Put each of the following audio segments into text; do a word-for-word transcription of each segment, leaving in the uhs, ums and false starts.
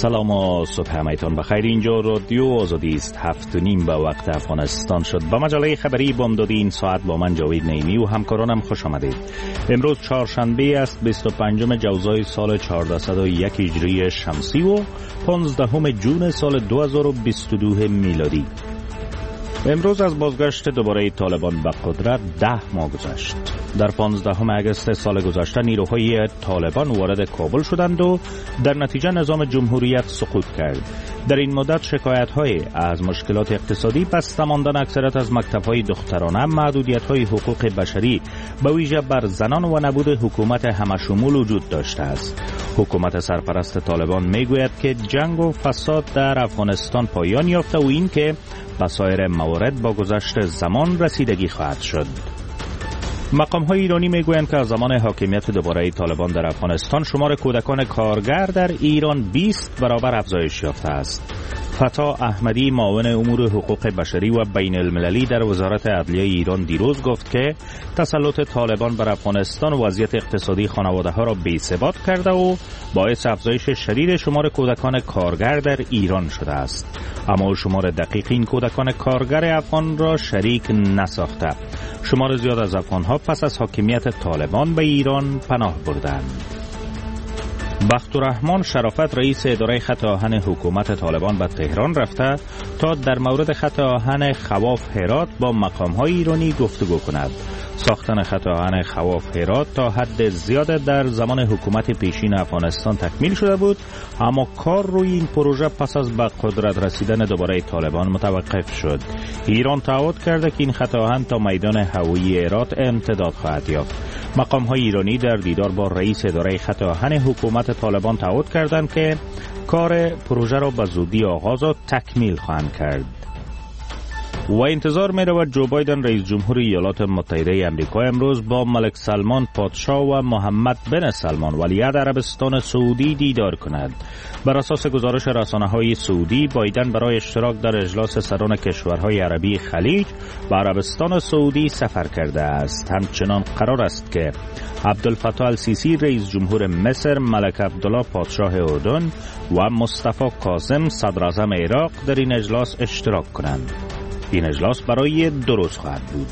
سلام و صبح همایتان بخیر. اینجا رادیو آزادی است. هفت و نیم به وقت افغانستان شد. با مجله خبری بامدادی این ساعت با من جاوید نعیمی و همکارانم خوش آمدید. امروز چهارشنبه است، بیست و پنجم جوزای سال چهاردهصد و یک هجری شمسی و پانزدهم جون سال دو هزار و بیست و دو میلادی. امروز از بازگشت دوباره طالبان به قدرت ده ماه گذشت. در پانزدهم اگست سال گذشته نیروهای طالبان وارد کابل شدند و در نتیجه نظام جمهوریت سقوط کرد. در این مدت شکایت‌های از مشکلات اقتصادی، بسته ماندن اکثریت از مکتب‌های دخترانه، محدودیت‌های حقوق بشری به ویژه بر زنان و نبود حکومت همشمول وجود داشته است. حکومت سرپرست طالبان میگوید که جنگ و فساد در افغانستان پایان یافته و این که به سایر موارد با گذشت زمان رسیدگی خواهد شد. مقام‌های ایرانی میگویند که از زمان حاکمیت دوباره طالبان در افغانستان شمار کودکان کارگر در ایران بیست برابر افزایش یافته است. فتا احمدی، معاون امور حقوق بشری و بین المللی در وزارت عدلیه ایران دیروز گفت که تسلط طالبان بر افغانستان وضعیت اقتصادی خانواده‌ها را بی‌ثبات کرده و باعث افزایش شدید شمار کودکان کارگر در ایران شده است. اما شمار دقیق این کودکان کارگر افغان را شریک نساخته. شمار زیاد از افغان‌ها پس از حاکمیت طالبان به ایران پناه بردند. بختالرحمن شرافت، رئیس اداره خط آهن حکومت طالبان به تهران رفته تا در مورد خط آهن خواف هرات با مقام‌های ایرانی گفتگو کند. ساختن خط آهن خواف هرات تا حد زیاد در زمان حکومت پیشین افغانستان تکمیل شده بود، اما کار روی این پروژه پس از به قدرت رسیدن دوباره طالبان متوقف شد. ایران تعهد کرده که این خط آهن تا میدان هوایی هرات امتداد خواهد یافت. مقام‌های ایرانی در دیدار با رئیس اداره خط آهن حکومت طالبان تعهد کردند که کار پروژه را به زودی آغاز و تکمیل خواهند کرد. و انتظار می رود جو بایدن رئیس جمهور ایالات متحده آمریکا امروز با ملک سلمان پادشاه و محمد بن سلمان ولیعهد عربستان سعودی دیدار کند. بر اساس گزارش رسانه‌های سعودی، بایدن برای اشتراک در اجلاس سران کشورهای عربی خلیج به عربستان سعودی سفر کرده است. همچنان قرار است که عبدالفتاح السیسی رئیس جمهور مصر، ملک عبدالله پادشاه اردن و مصطفی کاظم صدر اعظم عراق در این اجلاس اشتراک کنند. این اجلاس برای دو روز خواهد بود.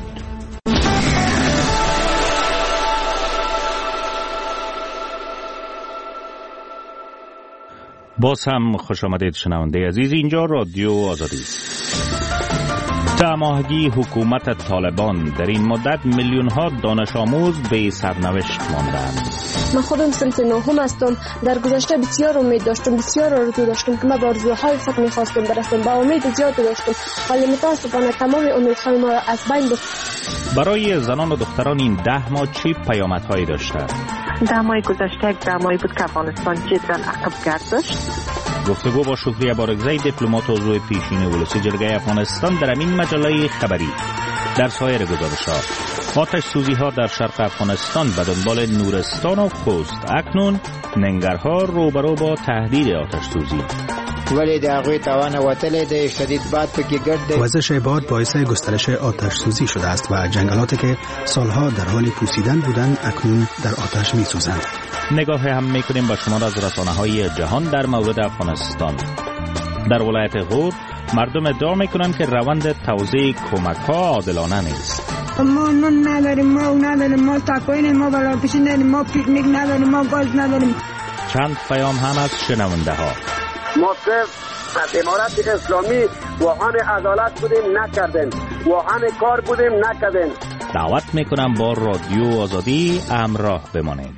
باز هم خوش آمدید شنونده عزیز. اینجا رادیو آزادی است. ده ماهگی حکومت طالبان در این مدت میلیون ها دانش آموز به سرنوشت ماندند. من خودم صنف نهم هستم. در گذشته بسیار امید داشتم، بسیار آرزو داشتم که من به آرزوهای خود می‌خواستم برسم. با امید زیاد داشتم، ولی متأسفانه تمام امیدهای ما از بین برد. برای زنان و دختران این ده ماه چه پیامدهایی داشته؟ ده ماه گذشته یک ده ماهی بود که افغانستان جدا عقب گرداشت. گفتگو با شکریه بارگزی، دیپلمات عضو پیشین ولسی جرگه افغانستان در این مجله خبری. در سایر گزارش‌ها، آتش سوزی ها در شرق افغانستان به دنبال نورستان و خوست. اکنون ننگرهار روبرو با تهدید آتش سوزی. ولی د هغوی توان وتلی دی، شدید باد پکې ګډ دی. وزش باد باعث گسترش آتش سوزی شده است و جنگلاتی که سالها در حال پوسیدن بودند اکنون در آتش می‌سوزند. نگاه هم می‌کنیم به شمار از رسانه‌های جهان در مورد افغانستان. در ولایت غور مردم ادعا می‌کنند که روند توزیع کمک‌ها عادلانه نیست. ما نون نداریم، ما نداریم، ما تاکوین، ما بلاپیش نداریم، ما پیکنیک نداریم، ما گاز نداریم. چند پیام هم از شنونده‌ها. ما صرف امارت اسلامی واهن عدالت بودیم نکردیم، واهن کار بودیم نکردیم. دعوت میکنم با رادیو آزادی همراه بمانید.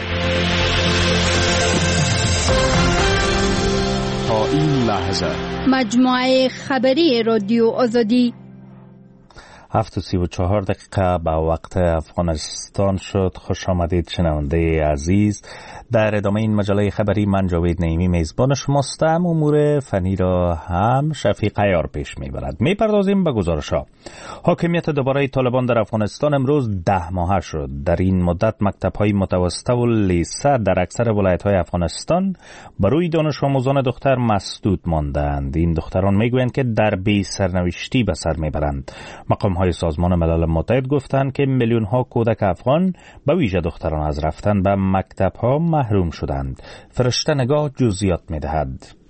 تا این لحظه مجموعه خبری رادیو آزادی هفت و سی و چهار دقیقه به وقت افغانستان شد. خوش آمدید شنونده عزیز. در ادامه این مجله خبری من جاوید نعیمی میزبان شماستم. امور فنی را هم شفیق عیار پیش میبرد. میپردازیم به گزارش‌ها. حاکمیت دوباره طالبان در افغانستان امروز ده ماهه شد. در این مدت مکتب‌های متوسطه و لیسه در اکثر ولایت‌های افغانستان برای دانش آموزان دختر مسدود ماندند. این دختران میگویند که در بی سرنوشتی به سر میبرند. مقام‌های سازمان ملل متحد گفتند که میلیون‌ها کودک افغان به ویژه دختران از رفتن به مکتب‌ها محروم شدند. فرشته نگاه جزئیات می‌دهد.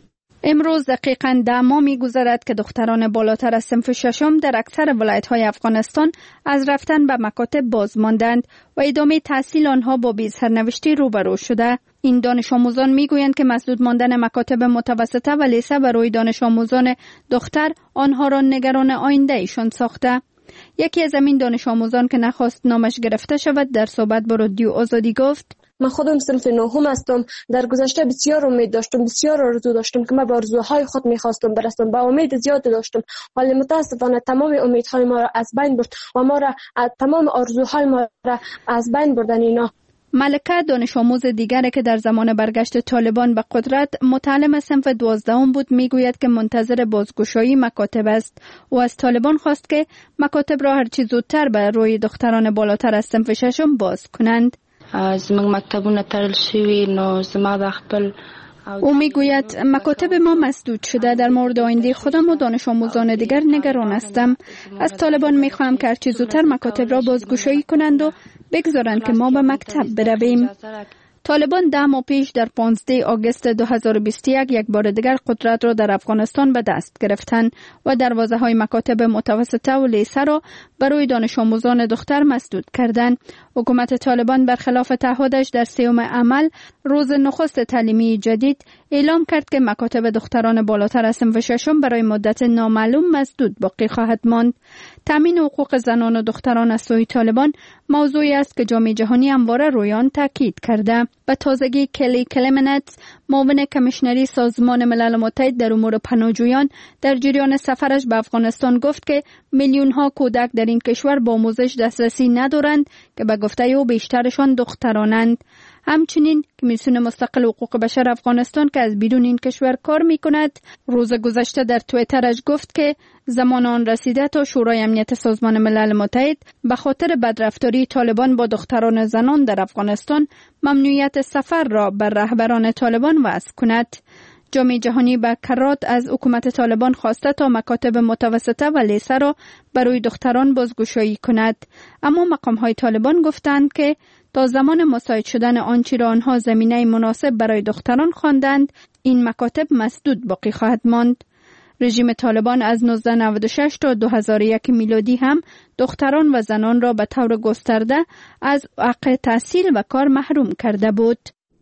امروز دقیقاً ده ماه می‌گذرد که دختران بالاتر از صنف ششم در اکثر ولایت‌های افغانستان از رفتن به مکاتب باز ماندند و ادامه تحصیل آنها با بی سرنوشتی روبرو شده. این دانش آموزان می‌گویند که مسدود ماندن مکاتب متوسطه و لیسه برای دانش آموزان دختر آنها را نگران آینده ایشان ساخته. یکی از همین دانش آموزان که نخواست نامش گرفته شود در صحبت با رادیو آزادی گفت: من خودم صنف نهم هستم. در گذشته بسیار امید داشتم، بسیار آرزو داشتم که من به آرزوهای خود میخواستم برسم. با امید زیاد داشتم، ولی متاسفانه تمام امیدهای ما را از بین برد و ما را تمام آرزوهای ما را از بین بردن اینا. ملکه دانش آموز دیگری که در زمان برگشت طالبان به قدرت متعلم صنف دوازدهم بود میگوید که منتظر بازگشایی مکاتب است و از طالبان خواست که مکاتب را هرچی زودتر بر روی دختران بالاتر از صنف ششم باز کنند. زموږ مکتبونه تړل شوي نو زما د خپل او میگوید مکاتب ما مسدود شده. در مورد آینده خودم و دانش آموزان دیگر نگران هستم. از طالبان میخواهم که هرچی زودتر مکاتب را بازگشایی کنند و بگذارند که ما به مکتب برویم. طالبان ده ماه پیش در پانزده آگوست دو هزار و بیست و یک یک بار دیگر قدرت را در افغانستان به دست گرفتند و دروازه های مکاتب متوسطه و لیسه را برای دانش آموزان دختر مسدود کردند. حکومت طالبان برخلاف تعهدش در سیوم عمل روز نخست تعلیمی جدید اعلام کرد که مکاتب دختران بالاتر از صنف ششم برای مدت نامعلوم مسدود باقی خواهد ماند. تامین حقوق زنان و دختران از سوی طالبان موضوعی است که جامعه جهانی همواره روی آن تاکید کرده. به تازگی کلی کلمنت، معاون کمیشنری سازمان ملل متحد در امور پناهجویان، در جریان سفرش به افغانستان گفت که میلیون ها کودک در این کشور با آموزش دسترسی ندارند که به گفته او بیشترشان دخترانند. همچنین کمیسیون مستقل حقوق بشر افغانستان که از بیرون این کشور کار می کند روز گذشته در توییترش گفت که زمان آن رسیده تا شورای امنیت سازمان ملل متحد به خاطر بدرفتاری طالبان با دختران و زنان در افغانستان ممنوعیت سفر را بر رهبران طالبان وضع کند. جامعه جهانی به کرات از حکومت طالبان خواسته تا مکاتب متوسطه و لیسه را برای دختران بازگشایی کند، اما مقام های طالبان گفتند که تا زمان مساعد شدن آنچه را آنها زمینه مناسب برای دختران خواندند این مکاتب مسدود باقی خواهد ماند. رژیم طالبان از نوزده نود و شش تا دو هزار و یک میلادی هم دختران و زنان را به طور گسترده از حق تحصیل و کار محروم کرده بود.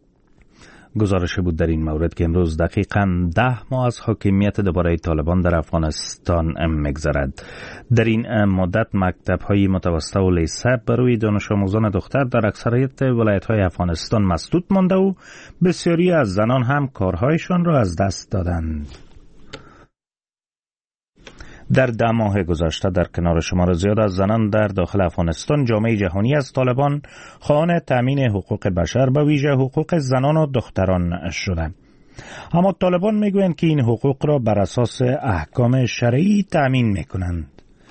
گزارش بود در این مورد که امروز دقیقاً ده ماه از حاکمیت دوباره طالبان در افغانستان میگذرد. در این مدت مکتب‌های متوسطه و لیسه برای دانش آموزان دختر در اکثریت ولایت‌های افغانستان مسدود مانده و بسیاری از زنان هم کارهایشان را از دست دادند. در ده ماه گذشته در کنار شمار زیاد از زنان در داخل افغانستان جامعه جهانی از طالبان خواهان تامین حقوق بشر به ویژه حقوق زنان و دختران شده. اما طالبان میگویند که این حقوق را بر اساس احکام شرعی تامین میکنند.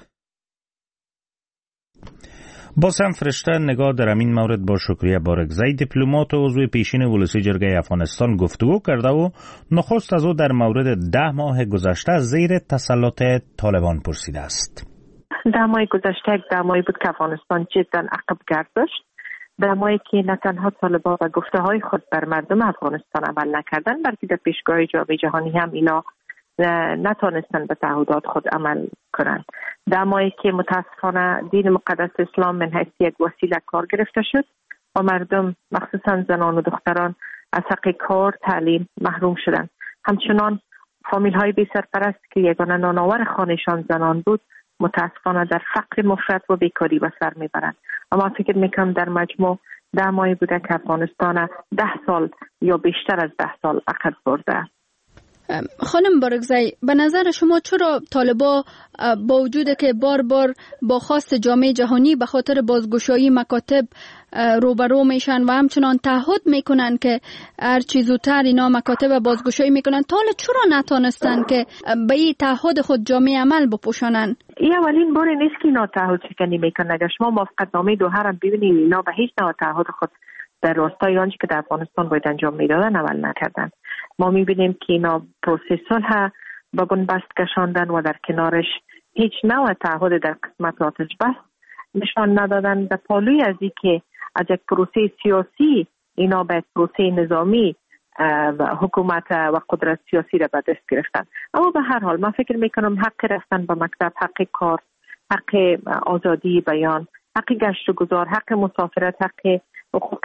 باز هم فرشته نگاه در این مورد با شکریه بارگزی دیپلمات و عضو پیشین ولسی جرگه افغانستان گفتگو کرده و نخست از او در مورد ده ماه گذشته زیر تسلط طالبان پرسیده است. ده ماه گذشته یک ده ماهی بود که افغانستان جدا عقب گرداشت. ده ماهی که نه تنها طالبان و گفته های خود بر مردم افغانستان عمل نکردن بلکه در پیشگاه جامعه جهانی هم اینا نتونستن به تعهدات خود عمل کنند. در ماهی که متاسفانه دین مقدس اسلام من حیث یک وسیله کار گرفته شد و مردم مخصوصا زنان و دختران از حق کار تعلیم محروم شدند. همچنان فامیل های بی سرپرست که یگانه نانآور خانهشان زنان بود متاسفانه در فقر مفرط و بیکاری به سر میبرند. اما فکر میکنم در مجموع ده ماهی بوده که افغانستان ده سال یا بیشتر از ده سال عقب برده. خانم بارگزی، به نظر شما چرا طالبا با وجود که بار بار با خواست جامعه جهانی به خاطر بازگشایی مکاتب روبرو میشن و همچنان تعهد میکنن که هر چیز زودتر اینا مکاتب بازگشایی میکنن، تا حالا چرا نتونستن که به این تعهد خود جامعه عمل بپوشانن؟ این اولین بار نیست که اینا تعهد شکنی میکنن. اگر شما موافقتنامه دوحه را ببینید اینا به هیچ نوع تعهد خود در راستای آنچه که در افغانستان باید انجام میدادن عمل نکردن. ما میبینیم که اینا پروسه صلح با بنبست کشاندن و در کنارش هیچ نوع تعهد در قسمت آتش بس نشان ندادن. در پالوی از این که از یک پروسه سیاسی اینا به پروسه نظامی حکومت و قدرت سیاسی را به دست گرفتن. اما به هر حال من فکر میکنم حق رفتن به مکتب، حق کار، حق آزادی بیان، حق گشت و گذار، حق مسافرت، حق حقوق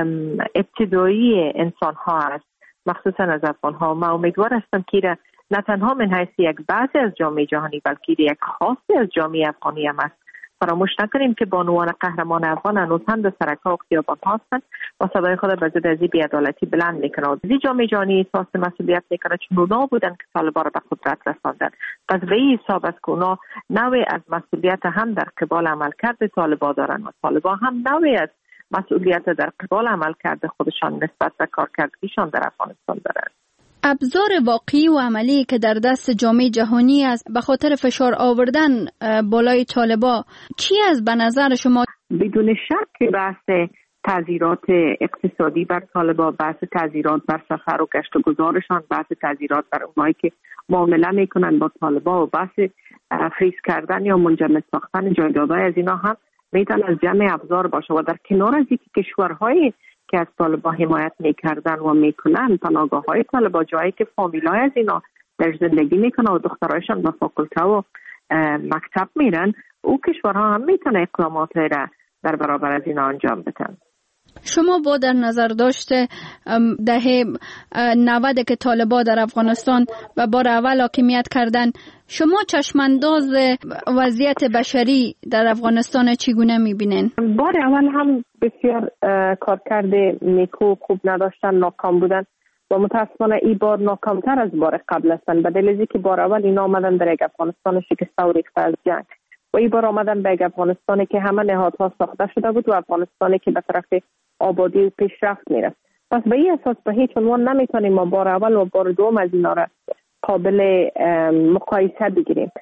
ابتدایی انسان ها است، مخصوصا از افغان ها. من امیدوار هستم که نه تنها من حیث یک بعضی از جامعه جهانی بلکه یک خاصی از جامعه افغانی هم است. فراموش نکنیم که بانوان قهرمان افغان هنوز هم در سرک‌ها و خیابان هستند و صدای خود به ضد از بی‌عدالتی بلند میکنند. این جامعه جهانی احساس مسئولیت میکنه چون اونا بودن که طالبان را به قدرت رساندند. پس به این حساب است که اونا نوعی از مسئولیت هم در قبال عملکرد طالبان دارند و طالبان هم نوعی از مسئولیت در قبال عملکرد خودشان نسبت به کارکردگیشان در افغانستان دارند. ابزار واقعی و عملی که در دست جامعه جهانی است به خاطر فشار آوردن بالای طالبان چی است به نظر شما؟ بدون شک بحث تعزیرات اقتصادی بر طالبان، بحث تعزیرات بر سفر و گشت و گذارشان، بحث تعزیرات بر اونایی که معامله میکنن با طالبان و بحث فریز کردن یا منجمد ساختن جایدادهای از اینا هم میتونه از جمع ابزار باشه و در کنار از اینکه کشورهای که از طالبان حمایت میکردن و میکنن پناهگاه های طالبان، جایی که فامیلای از اینا در زندگی میکنن و دخترایشان به فاکولته و مکتب میرن، او کشورها هم میتونه اقدامات را در برابر از اینا انجام بدن. شما با در نظر داشته دهه نود که طالبان در افغانستان و بار اول حاکمیت کردن، شما چشمانداز وضعیت بشری در افغانستان چگونه میبینین؟ بار اول هم بسیار کارکرد نیکو خوب نداشتن، ناکام بودن و متاسفانه این بار ناکامتر از بار قبل هستن. به دلیل که بار اول اینا آمدن در یک افغانستان شکسته و ریخته از جنگ و این بار آمدن به یک افغانستانی که همه نهادها ساخته شده بود و افغانستانی که به طرف آبادی و پیشرفت میرفت. پس به این اساس به هیچ عنوان نمیتونیم ما بار اول و بار دوم از اینا را قابل مقایسه بگیریم.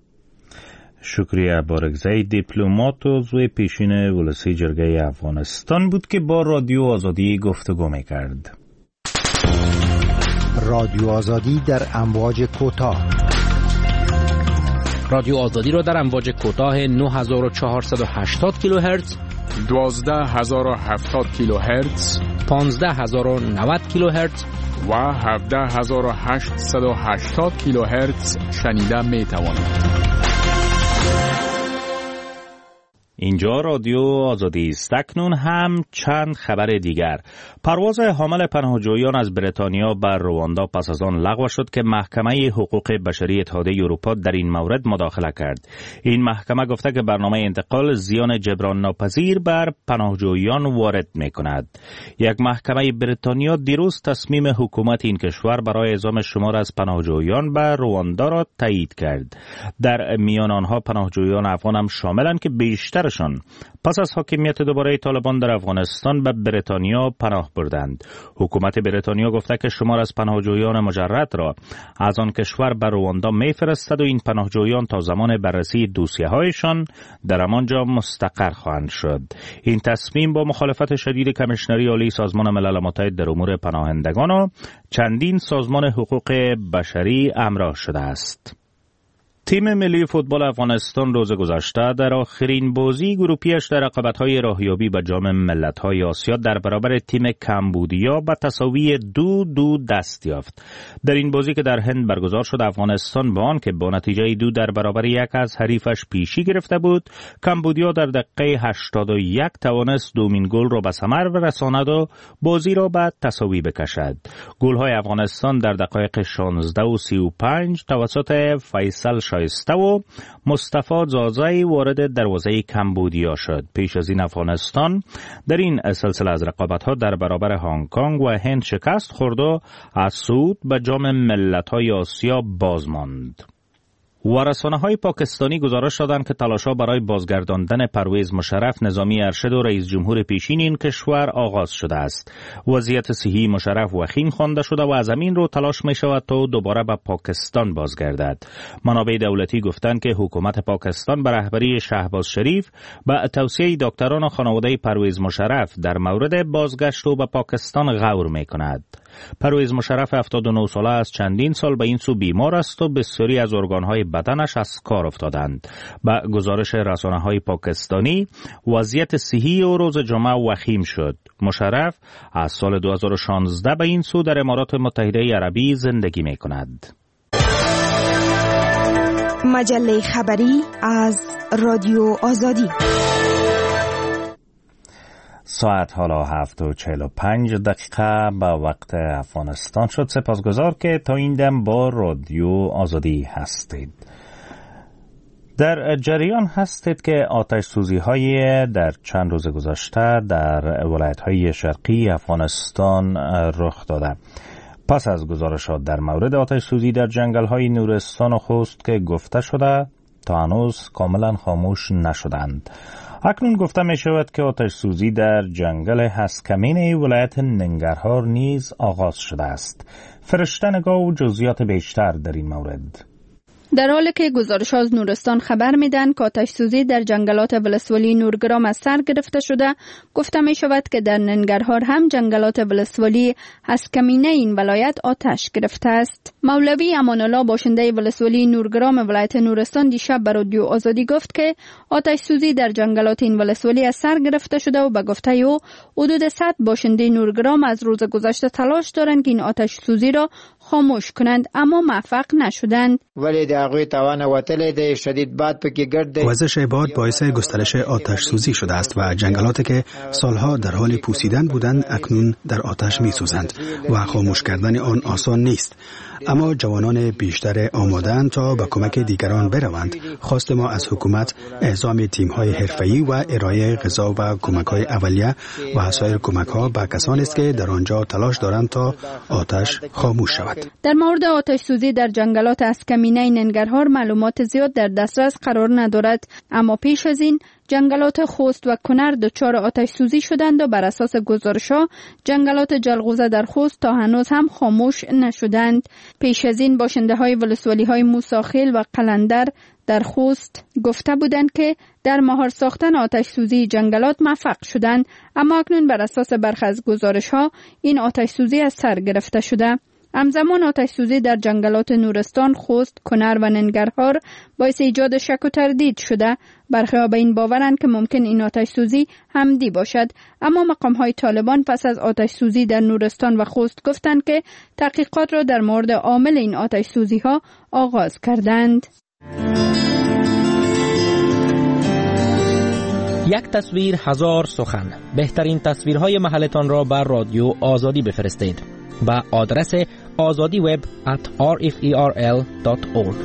شکریه بارگزی، دیپلمات و عضو پیشین ولسی جرگه افغانستان بود که با رادیو آزادی گفتگو میکرد. رادیو آزادی در امواج کوتاه. رادیو آزادی را در امواج کوتاه نه هزار و چهارصد و هشتاد کیلوهرتز، دوازده هزار و هفتاد کیلوهرتز، پانزده هزار و نود کیلوهرتز و هفده هزار و هشتصد و هشتاد کیلوهرتز شنیده می توانید. اینجا رادیو آزادی است. اکنون هم چند خبر دیگر. پرواز حامل پناهجویان از بریتانیا بر رواندا پس از آن لغو شد که محکمه حقوق بشری اتحادیه اروپا در این مورد مداخله کرد. این محکمه گفته که برنامه انتقال زیان جبران ناپذیر بر پناهجویان وارد می کند. یک محکمه بریتانیا دیروز تصمیم حکومت این کشور برای اعزام شمار از پناهجویان بر رواندا را تایید کرد. در میان آنها پناهجویان افغان هم شاملند که بیشتر پس از حاکمیت دوباره طالبان در افغانستان به بریتانیا پناه بردند. حکومت بریتانیا گفته که شمار از پناهجویان مجرد را از آن کشور به رواندا میفرستد و این پناهجویان تا زمان بررسی دوسیه هایشان در همانجا مستقر خواهند شد. این تصمیم با مخالفت شدید کمیشنری عالی سازمان ملل متحد در امور پناهندگان و چندین سازمان حقوق بشری همراه شده است. تیم ملی فوتبال افغانستان روز گذشته در آخرین بازی گروپیش در رقابت‌های راهیابی به جام ملت‌های آسیا در برابر تیم کمبودیا به تساوی دو دو دست یافت. در این بازی که در هند برگزار شد، افغانستان با آنکه با نتیجه دو در برابر یک از حریفش پیشی گرفته بود، کمبودیا در دقیقه هشتاد و یک توانست دومین گل را به ثمر برساند و بازی را به تساوی بکشد. گل‌های افغانستان در دقایق شانزده و سی و پنج توسط فیصل شایسته و مصطفی زازای وارد دروازه کمبودیا شد. پیش از این افغانستان در این سلسله از رقابت‌ها در برابر هنگ کنگ و هند شکست خورد و از صعود به جام ملت‌های آسیا باز ماند. و رسانه‌های پاکستانی گزارش دادند که تلاش‌ها برای بازگرداندن پرویز مشرف، نظامی ارشد و رئیس جمهور پیشین این کشور آغاز شده است. وضعیت صحی مشرف وخیم خوانده شده و از همین رو تلاش می‌شود تا دوباره به پاکستان بازگردد. منابع دولتی گفتند که حکومت پاکستان به رهبری شهباز شریف به توصیه دکتران و خانواده پرویز مشرف در مورد بازگشت او به پاکستان غور می‌کند. پرویز مشرف هفتاد و نه ساله از چندین سال به این سو بیمار است و بسیاری از ارگان‌های بدنش از کار افتادند. با گزارش رسانه‌های پاکستانی وضعیت صحی او روز جمعه وخیم شد. مشرف از سال دو هزار و شانزده به این سو در امارات متحده عربی زندگی می کند. مجله خبری از رادیو آزادی. ساعت حالا هفت و چهل و پنج دقیقه به وقت افغانستان شد. سپاسگزار که تا این دم با رادیو آزادی هستید. در جریان هستید که آتش سوزی های در چند روز گذشته در ولایت های شرقی افغانستان رخ داده. پس از گزارشات در مورد آتش سوزی در جنگل های نورستان و خوست که گفته شده تا هنوز کاملا خاموش نشدند. اکنون گفته می شود که آتش سوزی در جنگل هسکمین ولایت ننگرهار نیز آغاز شده است. فرشته نگاه و جزئیات بیشتر در این مورد. در حالی که گزارش از نورستان خبر میدن که آتش سوزی در جنگلات ولسوالی نورگرام از سر گرفته شده، گفته می شود که در ننگرهار هم جنگلات ولسوالی هسکمینه این ولایت آتش گرفته است. مولوی امان الله باشنده ولسوالی نورگرام ولایت نورستان دیشب به رادیو آزادی گفت که آتش سوزی در جنگلات این ولسوالی از سر گرفته شده و به گفته او حدود صد باشنده نورگرام از روز گذشته تلاش دارند که این آتش سوزی را خاموش کنند، اما موفق نشدند. ولی د هغوی توان وتلی دی، شدید باد پکې ګرد دی. وزش باد باعث گسترش آتش سوزی شده است و جنگلاتی که سالها در حال پوسیدن بودند اکنون در آتش می سوزند و خاموش کردن آن آسان نیست. اما جوانان بیشتر آماده‌اند تا به کمک دیگران بروند. خواست ما از حکومت اعزام تیم‌های حرفه‌ای و ارائه غذا و کمک‌های اولیه و سایر کمک‌ها به کسانی است که در آنجا تلاش دارند تا آتش خاموش شود. در مورد آتش سوزی در جنگلات هسکمینه ننگرهار معلومات زیاد در دسترس قرار ندارد، اما پیش از این جنگلات خوست و کنر دچار آتش سوزی شدند و بر اساس گزارش‌ها جنگلات جلغوزه در خوست تا هنوز هم خاموش نشدند. پیش از این باشنده‌های ولسوالی‌های موساخیل و قلندر در خوست گفته بودند که در مهار ساختن آتش سوزی جنگلات موفق شدند، اما اکنون بر اساس برخی از گزارش‌ها این آتش سوزی از سر گرفته شده. همزمان آتش سوزی در جنگلات نورستان، خوست، کنر و ننگرهار باعث ایجاد شک و تردید شده. برخی‌ها به این باورند که ممکن این آتش سوزی حمدی باشد، اما مقام‌های طالبان پس از آتش سوزی در نورستان و خوست گفتند که تحقیقات را در مورد عامل این آتش سوزی‌ها آغاز کردند. یک تصویر هزار سخن. بهترین تصویرهای محلتان را بر رادیو آزادی بفرستید با آدرس آزادی وب ات آر اف ای آر ال دات اورگ.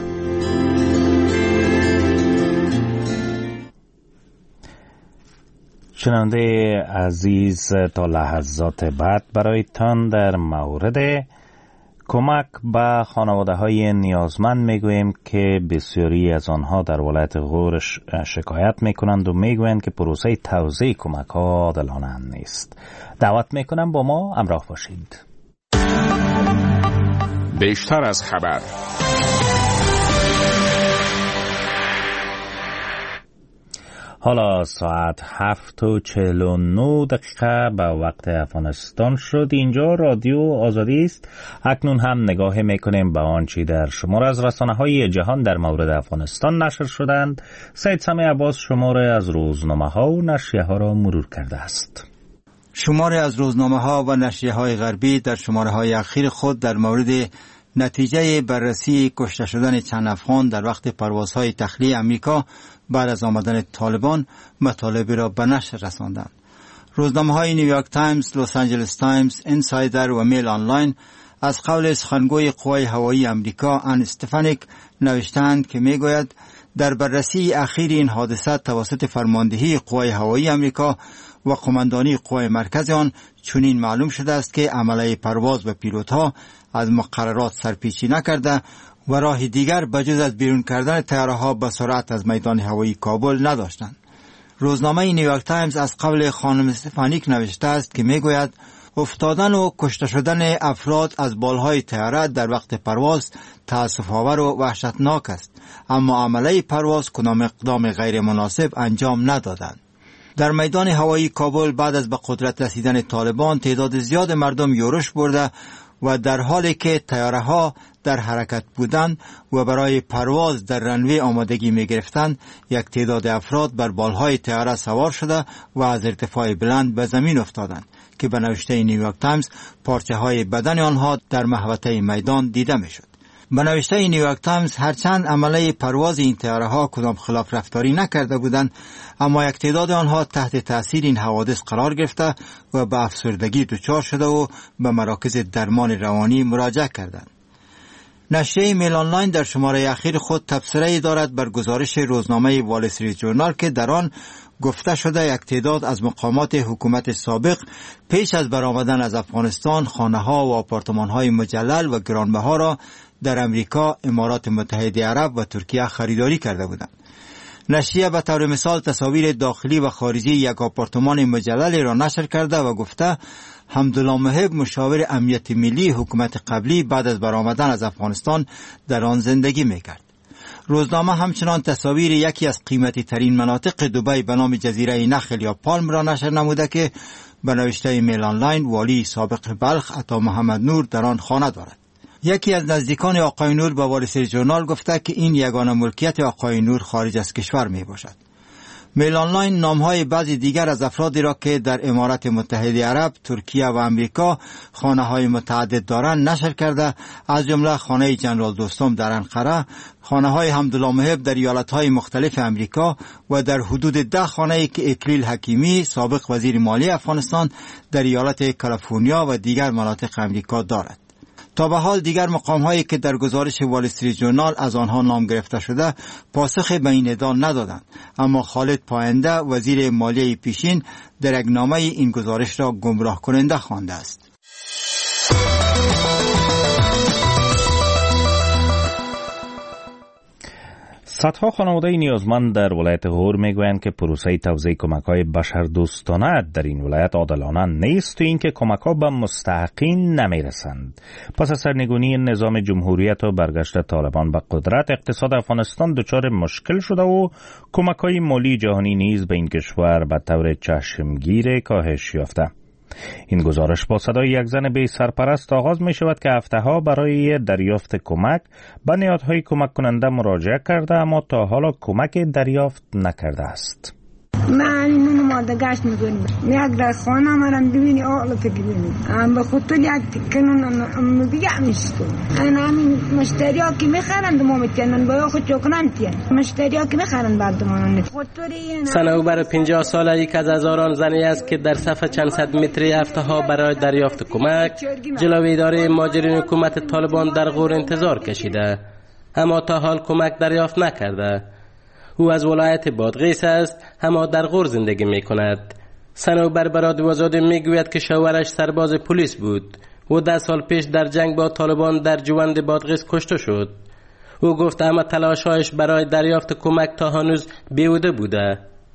شنونده عزیز، تا لحظات بعد برایتان در مورد کمک به خانواده های نیازمند میگوییم که بسیاری از آنها در ولایت غور شکایت میکنند و میگویند که پروسه توزیع کمک ها عادلانه نیست. دعوت میکنم با ما همراه باشید. بیشتر از خبر. حالا ساعت هفت و چهل و نه دقیقه به وقت افغانستان شد. اینجا رادیو آزادی است. اکنون هم نگاه میکنیم به آنچه در شمار از رسانه‌های جهان در مورد افغانستان نشر شدند. سید سمی عباس شماره از روزنامه ها و نشریه ها را مرور کرده است. شماره از روزنامه ها و نشریه های غربی در شماره های اخیر خود در مورد نتیجه بررسی کشته شدن چند افغان در وقت پروازهای تخلیه امریکا بعد از آمدن طالبان مطالب را به نشر رساندند. روزنامه های نیویورک تایمز، لس آنجلس تایمز، اینسایدر و میل آنلاین از قول سخنگوی قوای هوایی امریکا ان استفانیک نوشتند که میگوید در بررسی اخیر این حادثه توسط فرماندهی قوای هوایی امریکا و قماندانی قوای مرکز آن چنین معلوم شده است که عمله پرواز به پیلوت‌ها از مقررات سرپیچی نکرده و راه دیگر بجز از بیرون کردن طیاره‌ها به سرعت از میدان هوایی کابل نداشتند. روزنامه نیویورک تایمز از قول خانم استفانیک نوشته است که میگوید افتادن و کشته شدن افراد از بالهای طیاره در وقت پرواز تأسف‌آور و وحشتناک است، اما عمله پرواز کدام اقدام غیر مناسب انجام ندادند. در میدان هوایی کابل بعد از به قدرت رسیدن طالبان تعداد زیاد مردم یورش برده و در حالی که طیاره ها در حرکت بودند و برای پرواز در رنوی آمادگی می گرفتند، یک تعداد افراد بر بالهای طیاره سوار شده و از ارتفاع بلند به زمین افتادند که به نوشته نیویورک تایمز پارچه های بدن آنها در محوطه میدان دیده می شد. به نوشته نیویورک تایمز هرچند عمله پرواز این طیاره ها کدام خلاف رفتاری نکرده بودند، اما یک تعداد آنها تحت تاثیر این حوادث قرار گرفته و به افسردگی دچار شده و به مراکز درمان روانی مراجعه کردند. نشریه میل آنلاین در شماره اخیر خود تبصره‌ای دارد بر گزارش روزنامه وال استریت ژورنال که در آن گفته شده یک تعداد از مقامات حکومت سابق پیش از برآمدن از افغانستان خانه‌ها و آپارتمان‌های مجلل و گرانبها را در امریکا، امارات متحده عرب و ترکیه خریداری کرده بودند. نشریه به طور مثال تصاویر داخلی و خارجی یک آپارتمان مجلل را نشر کرده و گفته حمدالله محب مشاور امنیت ملی حکومت قبلی بعد از برآمدن از افغانستان در آن زندگی میکرد. روزنامه همچنان تصاویر یکی از قیمتی ترین مناطق دبی به نام جزیره نخل یا پالم را نشر نموده که به نوشته میل آنلاین والی سابق بلخ عطا محمد نور در آن خانه دارد. یکی از نزدیکان آقای نور به وال استریت ژورنال گفته که این یگانه ملکیت آقای نور خارج از کشور می باشد. میل آنلاین نامهای بعضی دیگر از افرادی را که در امارات متحده عرب، ترکیه و امریکا خانه های متعدد دارند نشر کرده، از جمله خانه جنرال دوستم در انقره، خانه های حمدالله محب در ایالت های مختلف امریکا و در حدود ده خانه که اکلیل حکیمی سابق وزیر مالی افغانستان در ایالت کالیفرنیا و دیگر مناطق امریکا دارد. تا به حال دیگر مقام هایی که در گزارش وال استریت ژورنال از آنها نام گرفته شده پاسخ به این ادعا ندادند، اما خالد پاینده وزیر مالیه پیشین در یک نامه این گزارش را گمراه کننده خوانده است. صدها خانواده نیازمند در ولایت غور میگویند که پروسه توزیع کمک‌های بشردوستانه در این ولایت عادلانه نیست و اینکه کمک‌ها به مستحقین نمیرسند. پس از سرنگونی نظام جمهوریت و برگشت طالبان به قدرت، اقتصاد افغانستان دچار مشکل شده و کمک‌های مالی جهانی نیز به این کشور به طور چشمگیر کاهش یافته. این گزارش با صدای یک زن بی سرپرست آغاز می شود که هفته ها برای دریافت کمک به نهادهای کمک کننده مراجعه کرده اما تا حالا کمک دریافت نکرده است. من اینو ماده گشت میکنیم یک در خانه منم ببینی آقل که ببینی ام به خود تو یک کنون دیگه میشتو انا همین مشتری ها که میخرن دمو میتینن باید خود چکنم تین مشتری ها که میخرن بعد دمو سنوبر پنجاه ساله یک از هزاران زنی است که در صف چند صد متری هفته ها برای دریافت کمک جلوی اداره مهاجرین حکومت طالبان در غور انتظار کشیده، اما تا حال کمک دریافت نکرده. او از ولایت بادغیس است، اما در غور زندگی می کند. سنوبر برادر وزاده می گوید که شوهرش سرباز پلیس بود و ده سال پیش در جنگ با طالبان در جوند بادغیس کشته شد. او گفت اما تلاش‌هایش برای دریافت کمک تا هنوز بیهوده بوده.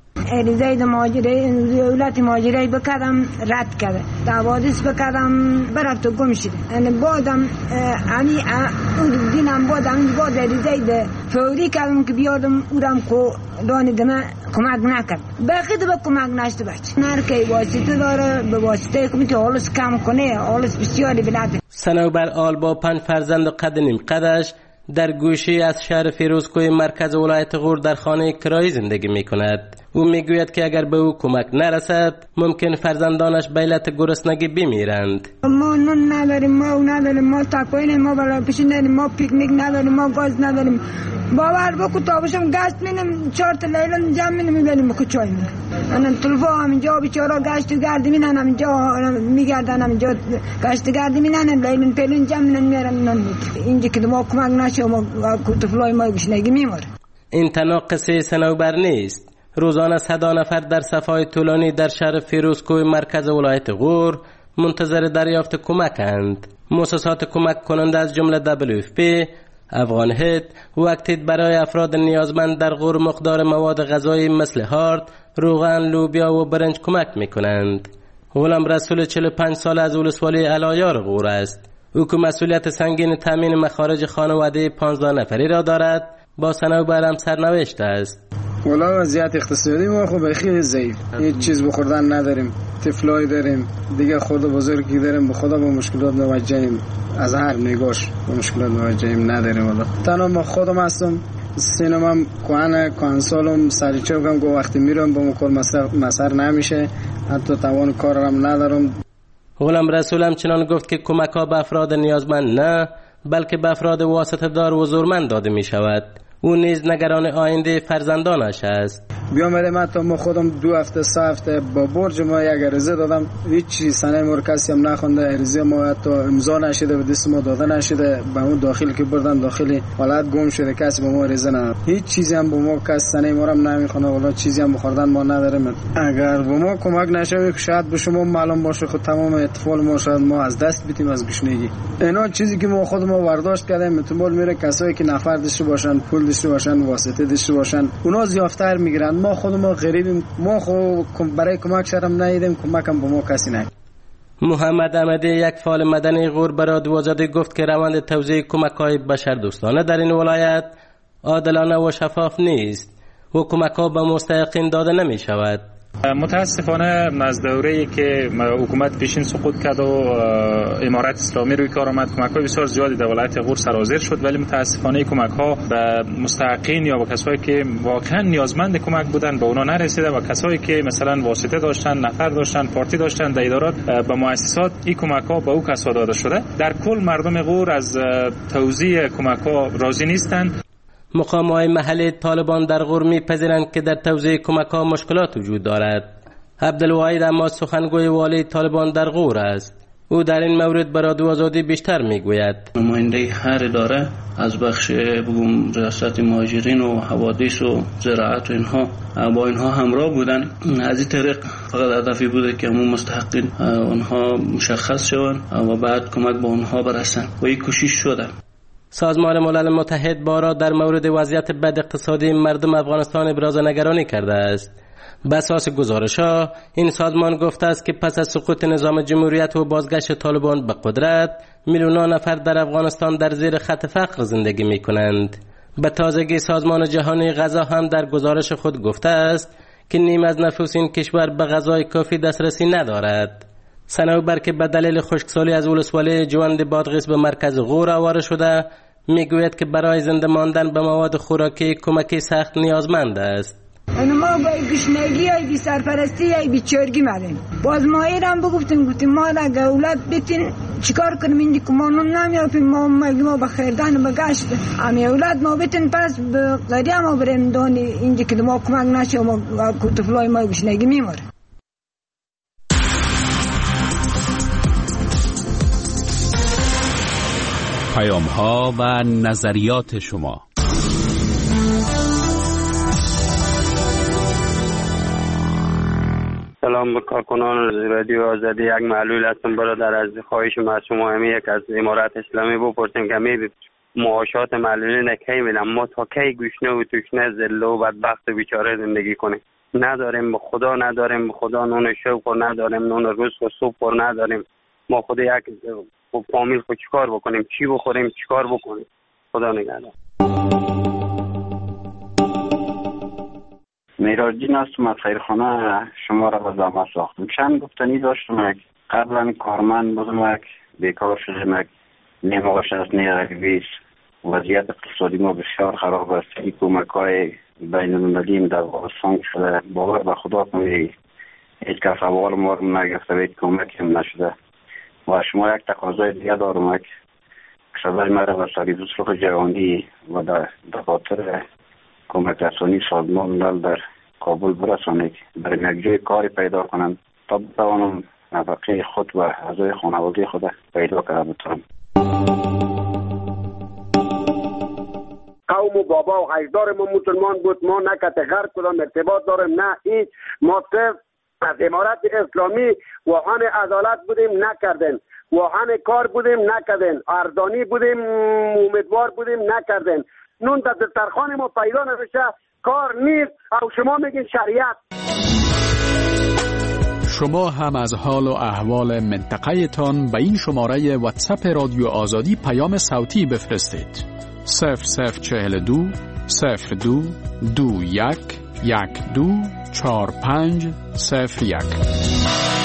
اریزه ماجره دولت ماجره بکردم رد کرده دعوادش بکردم برفت و گم شده یعنی بادم یعنی اون دینم بادم باد اریزه فوری کردم که بیادم اورم کو دانی دمه کمک نکرد باقی دو کمک نشته بچه نرکه واسطه داره به واسطه که میتونه حالش کم کنه حالش بسیاری بلده. سنوبر آل با پنج فرزند قد نیم قدش در گوشی از شهر فیروزکوه مرکز ولایت غور در خانه کرایی زندگی می کند. او می گوید که اگر به او کمک نرسد ممکن فرزندانش به علت گرسنگی بمیرند. ما نون نداریم، ما نداریم، ما تاکوین، ما بالا پیشین نداریم، ما پیکنیک نداریم، ما گاز نداریم. باور بکو تا باشم گشت مینم چهار تا لیلان جمع مینم میبریم بکو چای میرم. انا تلفا همینجا بیچارا گشت گردی مینن همینجا میگردن همینجا گشت گردی مینن لیلان پیلون جمع مینن میرن نان میگیرن. اینجا که ما کمک نشه ما تفلای ما گشنگی میماره. این تنها قصه سنوبر نیست. روزانه صد نفر در صفای طولانی در شهر فیروزکوه مرکز ولایت غور منتظر دریافت کمکند. مؤسسات کمک کننده از جمله دبلیو اف پی، افغان هید وقتی برای افراد نیازمند در غور مقدار مواد غذایی مثل هارد، روغن، لوبیا و برنج کمک میکنند. غلام رسول چهل و پنج ساله از ولسوالی علایار غور است. او که مسئولیت سنگین تامین مخارج خانواده پانزده نفری را دارد، با سنوبر هم سرنوشت است. والا وضعیت اقتصادی ما خب خیلی ضعیف، هیچ چیز بخوردن نداریم. طفلای داریم دیگه، خود بزرگی داریم، به خدا با مشکلات مواجهیم، از هر نگاش با مشکلات مواجهیم نداریم. والا تنها ما خودم هستم، سینمام کوانه کانسولم سریچه بگم که وقتی میرم با مکر مسر نمیشه، حتی توان کارم ندارم. غلام رسول هم چنان گفت که کمک ها به افراد نیازمند نه بلکه به افراد واسطه دار و زورمند داده می شود. او نیز نگران آینده فرزندانش است. بیامده من تا ما خودم دو هفته سه هفته با برج ما یک عریضه دادم، هیچ سنه ما کسی هم نخونده، عریضه ما حتی امضا نشده، به دست ما داده نشده، به اون داخل که بردن داخلی ولایت گم شده، کسی به ما عریضه نداد، هیچ چیزی هم به ما کسی سنه ما هم نمیخونه، ولی چیزی هم بخوردن ما نداریم. اگر به ما کمک نشه شاید به شما معلوم باشه خود تمام اطفال ما شاید ما از دست بدیم از گشنگی. اینا چیزی که ما خود ما برداشت کردیم، احتمال میره کسایی که نفر داشته باشن، پول داشته باشن، واسطه داشته باشن، اونا زیافتر میگیرن. ما خود ما غریبیم، ما خود برای کمک شرم ندیدیم، کمک هم به ما کسی ندید. محمد احمدی یک فعال مدنی غور برای دوازده گفت که روند توزیع کمک‌های بشردوستانه در این ولایت عادلانه و شفاف نیست و کمک‌ها به مستحقین داده نمی شود. متاسفانه از دوره‌ای که حکومت پیشین سقوط کرد و امارت اسلامی روی کار آمد، کمک‌های بسیار زیادی در ولایت غور سرازیر شد، ولی متاسفانه کمک‌ها به مستحقین یا به کسایی که واقعا نیازمند کمک بودن به اونا نرسیده و کسایی که مثلا واسطه داشتن، نفر داشتن، پارتی داشتن در ادارات به مؤسسات، این کمک‌ها به او کسا داده شده. در کل مردم غور از توزیع کمک‌ها راضی نیستند. مقام‌های محلی طالبان در غور می‌پذیرند که در توزیع کمک‌ها مشکلات وجود دارد. عبدالواحد اما سخنگوی والی طالبان در غور است. او در این مورد برای رادیو آزادی بیشتر میگوید. نماینده هر اداره از بخش بگم ریاست مهاجرین و حوادث و زراعت و اینها با اینها همراه بودن. از این طریق فقط هدفی بوده که همون مستحقین اونها مشخص شوند و بعد کمک به اونها برسن و این کوشش شده. سازمان ملل متحد بارها در مورد وضعیت بد اقتصادی مردم افغانستان ابراز نگرانی کرده است. به اساس گزارش‌ها این سازمان گفته است که پس از سقوط نظام جمهوریت و بازگشت طالبان به قدرت، میلیون‌ها نفر در افغانستان در زیر خط فقر زندگی می‌کنند. به تازگی سازمان جهانی غذا هم در گزارش خود گفته است که نیم از نفوس این کشور به غذای کافی دسترسی ندارد. صنوبر که به دلیل خشکسالی از ولسوالی جوند بادغیس به مرکز غور آواره شده، میگوید که برای زنده ماندن به مواد خوراکی کمکی سخت نیازمند است. ما با گشنگی ای بی سرپرستی ای بی چرگی مدیم. باز ما ایران بگفتیم گفتیم ما را دولت بتین چیکار کنیم، این که ما نمیافیم، ما مگه ما به خیردان بگشت امی اولاد ما بتین پس به قریه ما بریم دانی اینجا که ما کمک نشه ما طفلای ما گشنگی میماره. پیام ها و نظریات شما. سلام به کارکنان رادیو آزادی. یک معلول هستم برادر، از خواهش ما از شما همی یک از امارت اسلامی بپرسیم که می معاشات معلولین کی میدم، ما تا کی گوشنه و توشنه ذله و بدبخت و بیچاره زندگی کنیم؟ نداریم به خدا، نداریم به خدا نون شب و نداریم نون روز و صبح و نداریم. ما خود یک فامیل خود چیکار بکنیم؟ چی بخوریم؟ چیکار بکنیم؟ خدا نگهدار. میراجین هستم از خیرخانه شما را به زحمت ساختم. چند گفتنی داشتم، قبلا کارمند بودم، بیکار شدم، نماش از نیرک بیس. وضعیت اقتصادی ما بسیار خراب است. این کمک های بین المللی در افغانستان شده، باور به خدا کنید هیچ کس اول ما رو نگرفته، هیچ کمک هم نشده. و شما یک تقاضای دیگه دارم که صدای مرا به سریع صلح جهانی و در دفاتر کمک رسانی سازمان ملل در کابل برسانید، برای یک جای کاری پیدا کنم تا بتوانم نفقه خود و اعضای خانواده خود پیدا کرده بتونم. قوم و بابا و اجدار ما مسلمان بود، ما نه کتغر کدام ارتباط داریم نه هیچ. ما صرف از امارت اسلامی واهن عدالت بودیم نکردن، واهن کار بودیم نکردن، اردانی بودیم امیدوار بودیم نکردن. نون در دسترخوان ما پیدا نمیشه، کار نیست او شما میگین شریعت. شما هم از حال و احوال منطقه تان به این شماره واتساپ رادیو آزادی پیام صوتی بفرستید. صفر صفر چهل دو صفر دو دو یک یک دو چهار پنج صفر یک.